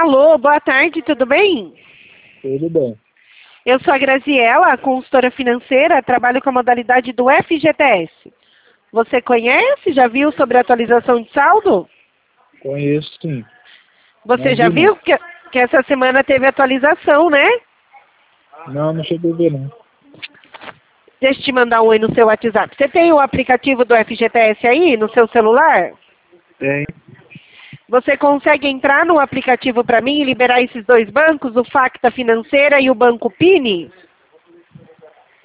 Alô, boa tarde, tudo bem? Tudo bem. Eu sou a Graziela, consultora financeira, trabalho com a modalidade do FGTS. Você conhece? Já viu sobre a atualização de saldo? Conheço, sim. Você Não já vi, viu que essa semana teve atualização, né? não cheguei a ver, não. Deixa eu te mandar um oi no seu WhatsApp. Você tem o aplicativo do FGTS aí no seu celular? Tem. Você consegue entrar no aplicativo para mim e liberar esses dois bancos, o Facta Financeira e o Banco Pini?